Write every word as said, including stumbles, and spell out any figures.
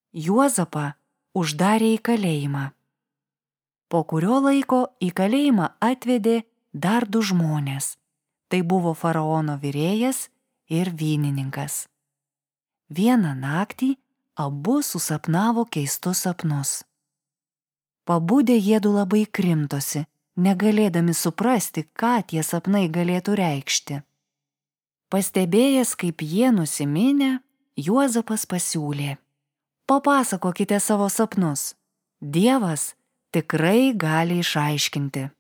Juozapą uždarė į kalėjimą. Po kurio laiko į kalėjimą atvedė dar du žmonės. Tai buvo faraono virėjas ir vynininkas. Vieną naktį abu susapnavo keistus sapnus. Pabudę jiedu labai krimtosi, negalėdami suprasti, ką tie sapnai galėtų reikšti. Pastebėjęs, kaip jie nusiminę, Juozapas pasiūlė: papasakokite savo sapnus. Dievas tikrai gali išaiškinti.